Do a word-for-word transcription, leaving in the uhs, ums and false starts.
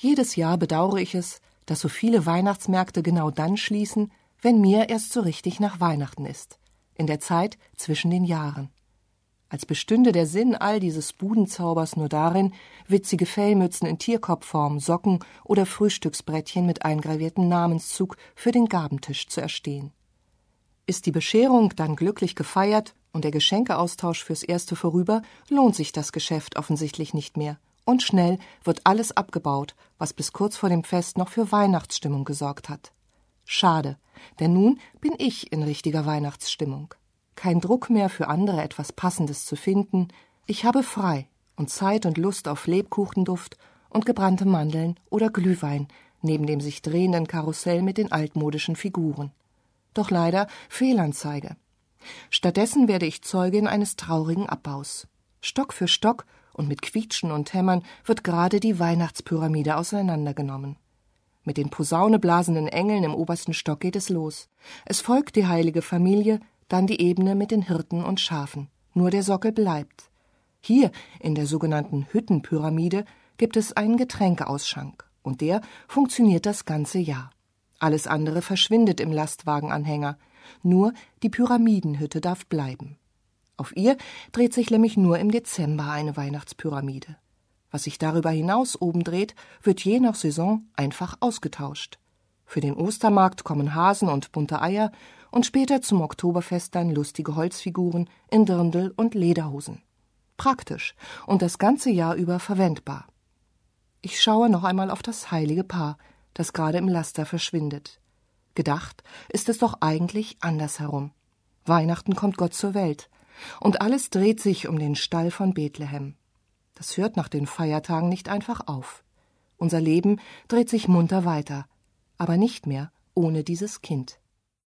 Jedes Jahr bedauere ich es, dass so viele Weihnachtsmärkte genau dann schließen, wenn mir erst so richtig nach Weihnachten ist, in der Zeit zwischen den Jahren. Als bestünde der Sinn all dieses Budenzaubers nur darin, witzige Fellmützen in Tierkopfform, Socken oder Frühstücksbrettchen mit eingraviertem Namenszug für den Gabentisch zu erstehen. Ist die Bescherung dann glücklich gefeiert und der Geschenkeaustausch fürs Erste vorüber, lohnt sich das Geschäft offensichtlich nicht mehr. Und schnell wird alles abgebaut, was bis kurz vor dem Fest noch für Weihnachtsstimmung gesorgt hat. Schade, denn nun bin ich in richtiger Weihnachtsstimmung. Kein Druck mehr für andere etwas Passendes zu finden. Ich habe frei und Zeit und Lust auf Lebkuchenduft und gebrannte Mandeln oder Glühwein neben dem sich drehenden Karussell mit den altmodischen Figuren. Doch leider Fehlanzeige. Stattdessen werde ich Zeugin eines traurigen Abbaus. Stock für Stock und mit Quietschen und Hämmern wird gerade die Weihnachtspyramide auseinandergenommen. Mit den posauneblasenden Engeln im obersten Stock geht es los. Es folgt die heilige Familie, dann die Ebene mit den Hirten und Schafen. Nur der Sockel bleibt. Hier, in der sogenannten Hüttenpyramide, gibt es einen Getränkeausschank. Und der funktioniert das ganze Jahr. Alles andere verschwindet im Lastwagenanhänger. Nur die Pyramidenhütte darf bleiben. Auf ihr dreht sich nämlich nur im Dezember eine Weihnachtspyramide. Was sich darüber hinaus oben dreht, wird je nach Saison einfach ausgetauscht. Für den Ostermarkt kommen Hasen und bunte Eier und später zum Oktoberfest dann lustige Holzfiguren in Dirndl und Lederhosen. Praktisch und das ganze Jahr über verwendbar. Ich schaue noch einmal auf das heilige Paar, das gerade im Laster verschwindet. Gedacht ist es doch eigentlich andersherum. Weihnachten kommt Gott zur Welt. Und alles dreht sich um den Stall von Bethlehem. Das hört nach den Feiertagen nicht einfach auf. Unser Leben dreht sich munter weiter, aber nicht mehr ohne dieses Kind.